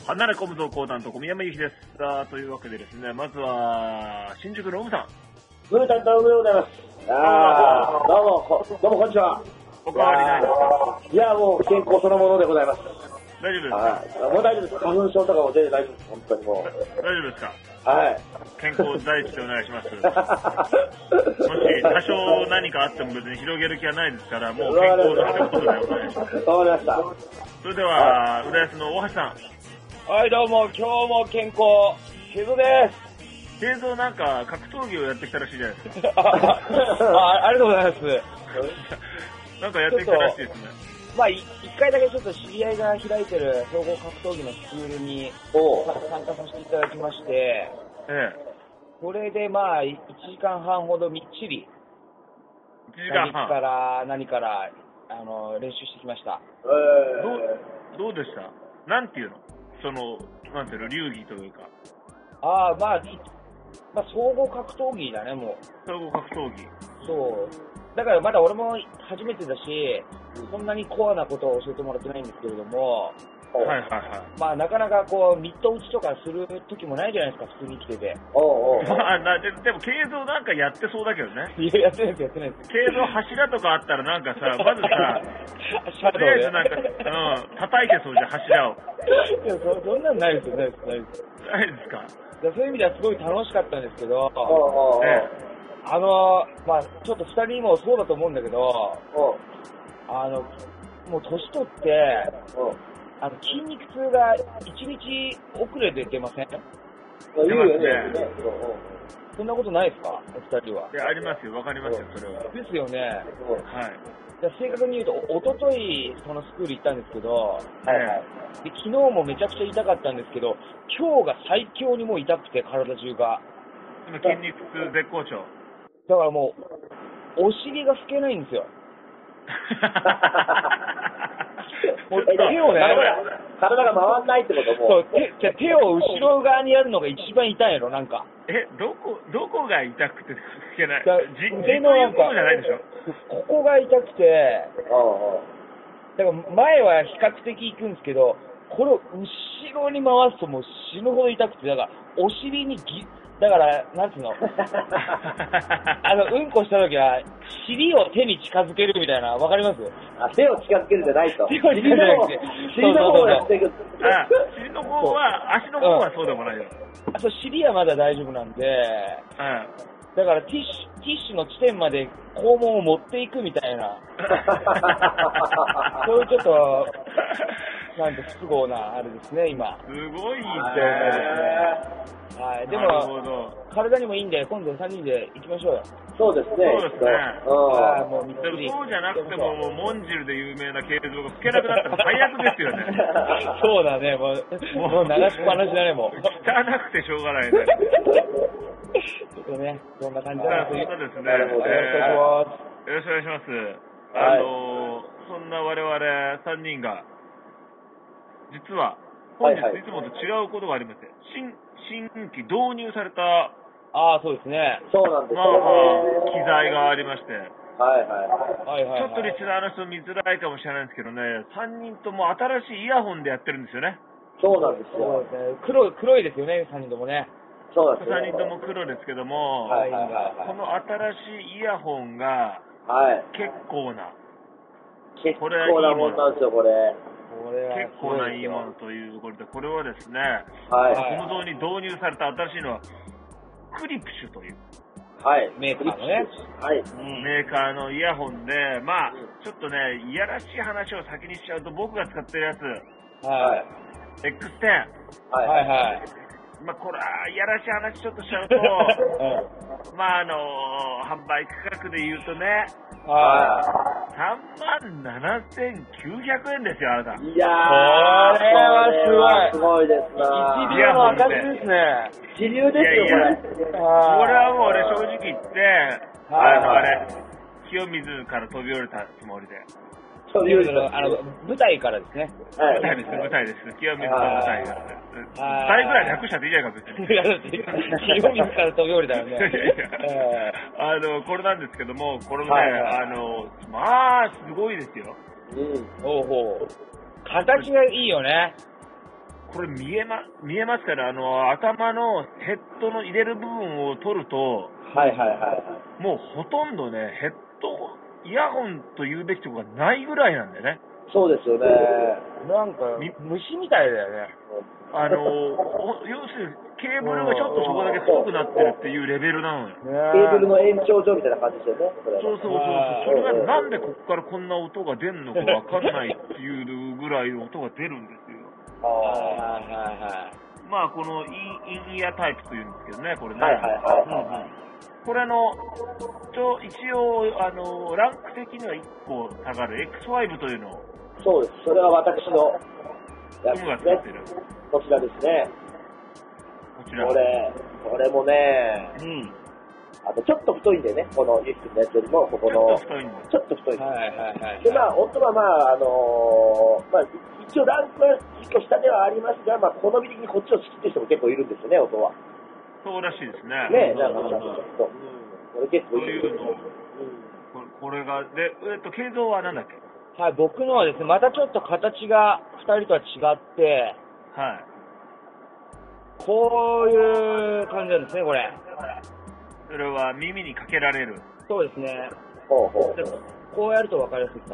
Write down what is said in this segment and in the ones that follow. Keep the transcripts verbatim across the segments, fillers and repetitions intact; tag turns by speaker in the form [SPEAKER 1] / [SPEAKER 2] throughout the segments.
[SPEAKER 1] 離れ込むぞ講談と小宮山由紀です。さあ、というわけでですね、まずは、新宿のオムさん。
[SPEAKER 2] ムータンとムーでございます。ああ、どうも、どうもこんにちは。
[SPEAKER 1] お変わりないですか？
[SPEAKER 2] いや、もう健康そのものでございます。
[SPEAKER 1] 大丈夫ですか？
[SPEAKER 2] はい。もう大丈夫です。花粉症とかも全然大丈夫です。本当にもう。
[SPEAKER 1] 大丈夫ですか？
[SPEAKER 2] はい。
[SPEAKER 1] 健康第一でお願いします。もし、多少何かあっても別に広げる気はないですから、もう健康の一言でお願いします。
[SPEAKER 2] わかりました。
[SPEAKER 1] それでは、浦安の大橋さん。
[SPEAKER 3] はい、どうも、今日も健康、ケゾです。
[SPEAKER 1] ケゾなんか格闘技をやってきたらしいじゃないですか。
[SPEAKER 3] あ, ありがとうございます。
[SPEAKER 1] なんかやってきたらしいですね。
[SPEAKER 3] まあ、一回だけちょっと知り合いが開いてる総合格闘技のスクールに参加させていただきまして、
[SPEAKER 1] ええ、
[SPEAKER 3] これでまあ、いちじかんはんほどみっちり、
[SPEAKER 1] いちじかんはん
[SPEAKER 3] 何から何からあの練習してきました。
[SPEAKER 2] えー、
[SPEAKER 1] どう、どうでした？なんていうの？その、なんていうの、流儀というか。
[SPEAKER 3] ああ、まあ、まあ、総合格闘技だね、もう。
[SPEAKER 1] 総合格闘技。
[SPEAKER 3] そう。だからまだ俺も初めてだし、そんなにコアなことを教えてもらってないんですけれども、
[SPEAKER 1] はいはいはい。
[SPEAKER 3] まあなかなかこう、ミット打ちとかする時もないじゃないですか、普通に生きてて。
[SPEAKER 2] おうおう。
[SPEAKER 1] まあ、なででも、継続なんかやってそうだけどね。
[SPEAKER 3] いや、やってないです、やってないです。
[SPEAKER 1] 継続柱とかあったらなんかさ、まずさ、
[SPEAKER 3] シャドウ
[SPEAKER 1] とりあえず
[SPEAKER 3] で。
[SPEAKER 1] なんか、うん、叩いてそうじゃん、柱を。
[SPEAKER 3] いや、そそんなんないですよ、ないです、ないです。
[SPEAKER 1] ないですか？
[SPEAKER 3] だからそういう意味ではすごい楽しかったんですけど、
[SPEAKER 2] おうおうおう。
[SPEAKER 1] え
[SPEAKER 3] あの、まあちょっと二人にもそうだと思うんだけど、
[SPEAKER 2] おう
[SPEAKER 3] あの、もう年取って、
[SPEAKER 2] おう。
[SPEAKER 3] あの筋肉痛が一日遅れで出ません？
[SPEAKER 2] 言うよね。
[SPEAKER 1] 出ますね
[SPEAKER 3] そんなことないですか、お二人は。
[SPEAKER 1] え。いや、ありますよ、わかりますよ、それは。
[SPEAKER 3] ですよね。
[SPEAKER 1] はい。
[SPEAKER 3] で正確に言うと、おととい、そのスクール行ったんですけど、
[SPEAKER 2] はいはい。
[SPEAKER 3] で昨日もめちゃくちゃ痛かったんですけど、今日が最強にもう痛くて、体中が。
[SPEAKER 1] 今、筋肉痛絶好調。
[SPEAKER 3] だからもう、お尻が拭けないんですよ。もう手をね、
[SPEAKER 2] 体が回んないってことも。
[SPEAKER 3] そう手じゃ手を後ろ側にやるのが一番痛いの、なんか。
[SPEAKER 1] え、どこ、どこが痛くて拭けない？
[SPEAKER 3] だ
[SPEAKER 1] じ、
[SPEAKER 3] 腕のなんか
[SPEAKER 1] じということじゃないでしょ？
[SPEAKER 3] ここが痛くて、
[SPEAKER 2] おうおう。
[SPEAKER 3] だから前は比較的行くんですけど、これを後ろに回すともう死ぬほど痛くて、だからお尻にぎ、だから、なんつうの、あの、うんこしたときは、尻を手に近づけるみたいな、わかります？
[SPEAKER 2] あ、手を近づけるんじゃないと。
[SPEAKER 3] 手を近づけるんじゃなくて
[SPEAKER 2] 尻の方をやっていく。
[SPEAKER 1] あ、尻の方は、足の方はそうでもないよ。
[SPEAKER 3] あと尻はまだ大丈夫なんで、
[SPEAKER 1] うん。
[SPEAKER 3] だからティッシュ、ティッシュの地点まで肛門を持っていくみたいな、そういうちょっと、なんて不都合なあれですね、今。
[SPEAKER 1] すごい
[SPEAKER 3] 状態ですね。はい。で
[SPEAKER 1] なるほ
[SPEAKER 3] も、
[SPEAKER 1] ど。
[SPEAKER 3] 体にもいいんで、今度さんにんで行きましょうよ。
[SPEAKER 2] そうですね。
[SPEAKER 1] そうですね
[SPEAKER 3] ああ、
[SPEAKER 2] う
[SPEAKER 3] もうみっ
[SPEAKER 1] でも
[SPEAKER 3] ちり。
[SPEAKER 1] そうじゃなくても、もうモンジルで有名な形状が拭けなくなったら最悪ですよね。
[SPEAKER 3] そうだね、もう、もう流しっぱなしだね、もう。
[SPEAKER 1] 汚くてしょうがないね。
[SPEAKER 3] ちょっとね、そんな感じ
[SPEAKER 1] さあ、
[SPEAKER 3] なんです
[SPEAKER 1] そんなですね、
[SPEAKER 2] なるほど
[SPEAKER 3] よろしくお願いします。
[SPEAKER 1] えーよろしくお願いします。
[SPEAKER 2] はい
[SPEAKER 1] あのー、そんな我々さんにんが、実は、本日
[SPEAKER 2] はいはい
[SPEAKER 1] いつもと違うことがありまして、新、新規導入された、
[SPEAKER 3] ああ、そうですね。
[SPEAKER 2] そうなんです
[SPEAKER 1] まあまあ、機材がありまして、
[SPEAKER 2] はいは
[SPEAKER 3] はいはい、はい。
[SPEAKER 1] ちょっとリスナーの人見づらいかもしれないんですけどね、さんにんとも新しいイヤホンでやってるんですよね。
[SPEAKER 2] い。そうなんです
[SPEAKER 3] そう
[SPEAKER 2] よ。
[SPEAKER 3] ですね。黒い、黒いですよね、さんにんともね。
[SPEAKER 2] そうなんですよ。
[SPEAKER 1] さんにんとも黒ですけども、
[SPEAKER 2] はいはいはい
[SPEAKER 1] この新しいイヤホンが
[SPEAKER 2] はい。はい。
[SPEAKER 1] 結構な、
[SPEAKER 2] 結
[SPEAKER 1] これ
[SPEAKER 2] 構なもんなんですよ、これ。
[SPEAKER 3] これは
[SPEAKER 1] 結構ないいも
[SPEAKER 3] の。
[SPEAKER 1] のというところで、これはですね、
[SPEAKER 2] はい。
[SPEAKER 3] はい
[SPEAKER 1] コムドに導入された新しいのは、クリプシュという
[SPEAKER 2] はい。
[SPEAKER 3] メーカーのね。
[SPEAKER 2] はい。
[SPEAKER 3] うん。
[SPEAKER 1] メーカーのイヤホンで、まあ、ちょっとね、いやらしい話を先にしちゃうと、僕が使ってるやつ、
[SPEAKER 3] は
[SPEAKER 2] はい
[SPEAKER 3] い。。
[SPEAKER 1] エックステン。
[SPEAKER 2] はい。
[SPEAKER 3] はいはい。
[SPEAKER 1] まあ、これは、いやらしい話ちょっとしちゃうと、まあ、あの販売価格で言うとね、
[SPEAKER 3] うん。は
[SPEAKER 1] さんまんななせんきゅうひゃくえんですよ、あなた。
[SPEAKER 2] いやー、
[SPEAKER 3] これはすごい
[SPEAKER 2] すごいです
[SPEAKER 3] い。
[SPEAKER 2] な。
[SPEAKER 3] 一流の証ですね。
[SPEAKER 2] 一流ですよ、
[SPEAKER 1] いやいや
[SPEAKER 2] これ。
[SPEAKER 1] これはもう俺正直言って、
[SPEAKER 3] はい
[SPEAKER 1] あの、あれ、清水から飛び降りたつもりで。
[SPEAKER 2] そういう
[SPEAKER 3] のあの、舞台からですね。
[SPEAKER 2] はい。
[SPEAKER 1] 舞台です、舞台です。清水の舞台からです。
[SPEAKER 3] はい
[SPEAKER 1] 二人ぐらい略しちゃっていいじゃないか、別に。
[SPEAKER 3] いや、だって、清水から飛び降りたよね。
[SPEAKER 1] いやいや
[SPEAKER 3] え
[SPEAKER 1] あの、これなんですけども、これもね、
[SPEAKER 3] はいはい
[SPEAKER 1] あの、まあ、すごいですよ。
[SPEAKER 2] うん。
[SPEAKER 3] ー、ほうほう。形がいいよね。
[SPEAKER 1] これ見えま、見えますから、あの、頭のヘッドの入れる部分を取ると、
[SPEAKER 2] はいはいはいはい。
[SPEAKER 1] もうほとんどね、ヘッド、イヤホンと言うべきところがないぐらいなんだよね。
[SPEAKER 2] そうですよね。
[SPEAKER 3] なんか、虫みたいだよね。
[SPEAKER 1] あの、要するにケーブルがちょっとそこだけ太くなってるっていうレベルなのよ。
[SPEAKER 2] ケーブルの延長上みたいな感じですよね。
[SPEAKER 1] そうそうそう。それがなんでここからこんな音が出るのかわかんないっていうぐらい音が出るんですよ。
[SPEAKER 3] はいはいはい。
[SPEAKER 1] まあ、このインイヤータイプというんですけどね、これね。
[SPEAKER 2] はいはいはい。
[SPEAKER 1] これあの、一応、あの、ランク的にはいっこ下がる エックスファイブ というのを。
[SPEAKER 2] そうです。それは私のやつ
[SPEAKER 1] トムが使ってる。
[SPEAKER 2] こちらですね。
[SPEAKER 1] こちら。
[SPEAKER 2] これ、これもね、
[SPEAKER 3] うん。
[SPEAKER 2] あとちょっと太いんでね、このユースのやつよりも、ここの、
[SPEAKER 1] ちょっと太いんだ。
[SPEAKER 2] ちょっと太いんで。
[SPEAKER 3] はいはいはい。
[SPEAKER 2] で、まあ、音はまあ、あのー、まあ、一応ランクはいっこ下ではありますが、まあ、好み的にこっちを好きって人も結構いるんですよね、音は。
[SPEAKER 1] そうらしいですね。
[SPEAKER 2] ねえ、なんか、ちょっと。うん。これ結構いい。
[SPEAKER 1] そういうの。うん。これが、で、えっと、形状はなんだっけ？
[SPEAKER 3] はい、僕のはですね、またちょっと形がふたりとは違って、
[SPEAKER 1] はい。
[SPEAKER 3] こういう感じなんですね、これ。
[SPEAKER 1] それは耳にかけられる。
[SPEAKER 3] そうですね。
[SPEAKER 2] ほうほう。
[SPEAKER 3] こうやると分かりやすいです。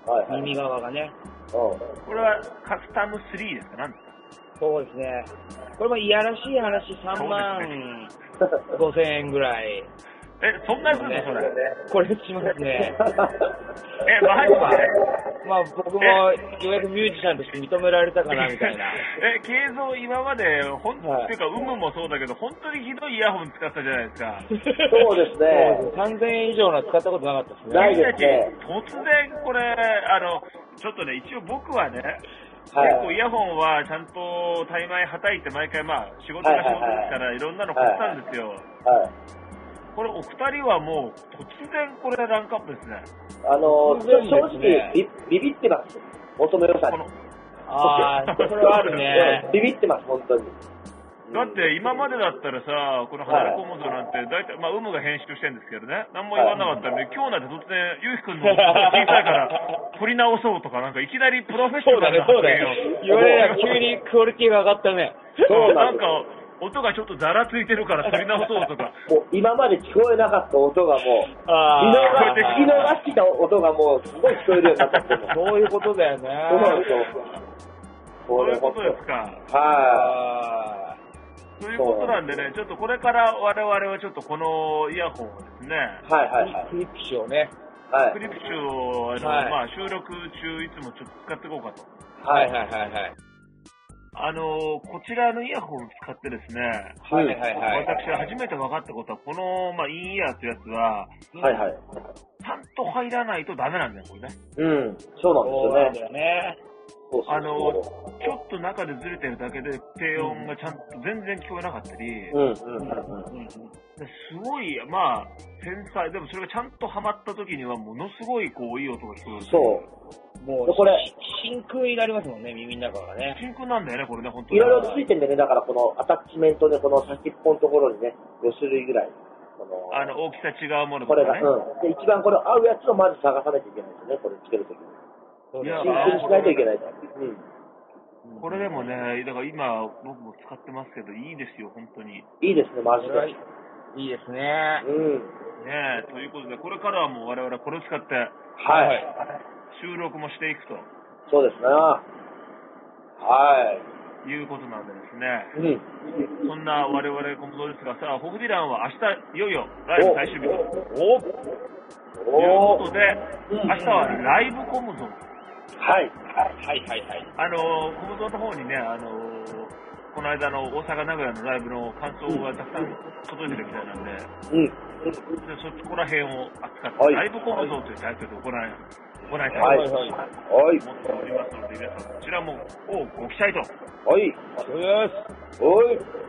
[SPEAKER 2] はい、はい。
[SPEAKER 3] 耳側がね。
[SPEAKER 2] うん。
[SPEAKER 1] これはカスタムスリーですか？なんですか？
[SPEAKER 3] そうですね。これもいやらしい話さんまんごせんえんぐらい。
[SPEAKER 1] え、そんなにするのそれ。
[SPEAKER 3] これしますね。
[SPEAKER 1] え、マジで？
[SPEAKER 3] まあ僕もようやくミュージシャンとして認められたかなみたいな。
[SPEAKER 1] え、形状今まで、ほん、
[SPEAKER 3] はい、
[SPEAKER 1] っていうか、有無もそうだけど、本当にひどいイヤホン使ったじゃないですか。
[SPEAKER 2] そうですね。
[SPEAKER 3] さんぜんえん以上の使ったことなかったですね。
[SPEAKER 2] ないですね。
[SPEAKER 1] 突然これ、あの、ちょっとね、一応僕はね、
[SPEAKER 2] はい、
[SPEAKER 1] 結構イヤホンはちゃんとタイマイはたいて毎回まあ仕事が仕事ですからいろんなの買ったんですよ。はいはい、これお二人はもう突然これランクアップですね。
[SPEAKER 2] あのー、正直ビビビってます。音の良さに。
[SPEAKER 3] ああ、それはあるね。
[SPEAKER 2] ビビってます、本当に。
[SPEAKER 1] だって今までだったらさ、この離れコモドなんて大体、まあ、有無が編集してるんですけどね、何も言わなかったんで、今日なんて突然、ゆうきくんの小さいから取り直そうとか、なんかいきなりプロフェッショナルな発言を。
[SPEAKER 3] 言われれば急にクオリティが上がったね。
[SPEAKER 1] そうなんか、音がちょっとざらついてるから取り直そうとか。
[SPEAKER 2] もう今まで聞こえなかった音がもう、聞き逃してた音がもうすごい聞こえるようになったっても
[SPEAKER 3] そういうことだよね。
[SPEAKER 2] そうなんですよ。
[SPEAKER 1] そういうことですか。
[SPEAKER 2] はい。
[SPEAKER 1] ということなんでね、ちょっとこれから我々はちょっとこのイヤホンをですね、
[SPEAKER 2] はいはいはい。
[SPEAKER 3] クリプシュをね、
[SPEAKER 2] はい、
[SPEAKER 1] クリプシュをあの、はい、まあ、収録中いつもちょっと使っていこうかと。
[SPEAKER 3] はいはいはいはい。
[SPEAKER 1] あの、こちらのイヤホンを使ってですね、
[SPEAKER 3] はいはいはい。
[SPEAKER 1] 私が初めて分かったことは、この、まあ、インイヤーってやつは、
[SPEAKER 2] はいはい。
[SPEAKER 1] ちゃんと入らないとダメなんだよ、これね。
[SPEAKER 2] うん、そうなんですよね。
[SPEAKER 1] あの、ちょっと中でずれてるだけで低音がちゃんと全然聞こえなかったり、
[SPEAKER 2] うんうんうんうん、
[SPEAKER 1] すごい、まあ、天才、でもそれがちゃんとハマった時にはものすごいこういい音が聞こえる。
[SPEAKER 2] そう。もうこれ、
[SPEAKER 3] 真空になりますもんね、耳の中がね。
[SPEAKER 1] 真空なんだよね、これね、本当に。
[SPEAKER 2] いろいろついてるんでね、だからこのアタッチメントでこの先っぽのところにね、ご種類ぐらい。
[SPEAKER 1] このあの、大きさ違うもの
[SPEAKER 2] とかね。これが、うん。で、一番これ合うやつをまず探さないといけないですよね、これつけるときに。真空にしないといけないと。うん。
[SPEAKER 1] これでもね、だから今、僕も使ってますけど、いいですよ、本当に。
[SPEAKER 2] いいですね、マジで。
[SPEAKER 3] いいですね。
[SPEAKER 2] うん。
[SPEAKER 1] ねえ、ということで、これからはもう我々これを使って、
[SPEAKER 2] はい。
[SPEAKER 1] 収録もしていくと。
[SPEAKER 2] そうですね。はい。
[SPEAKER 1] いうことなんでですね。
[SPEAKER 2] うん。
[SPEAKER 1] そんな我々コモドですが、さあ、ホフディランは明日、いよいよライブ最終日と。
[SPEAKER 3] お
[SPEAKER 1] ということで、明日はライブコムゾン。
[SPEAKER 2] はい。
[SPEAKER 3] はいはいはい。
[SPEAKER 1] あの、コムゾンの方にね、あの、この間の大阪名古屋のライブの感想がたくさん届いてるみたいなんで、
[SPEAKER 2] うん。
[SPEAKER 1] でそこら辺を扱って、
[SPEAKER 2] はい、
[SPEAKER 1] ライブコムゾンというタイトルで行い、行いたいと
[SPEAKER 2] 思って
[SPEAKER 1] おりますので、皆さんこちらも、をご期待と。
[SPEAKER 2] はい。
[SPEAKER 3] そうです。
[SPEAKER 2] はい。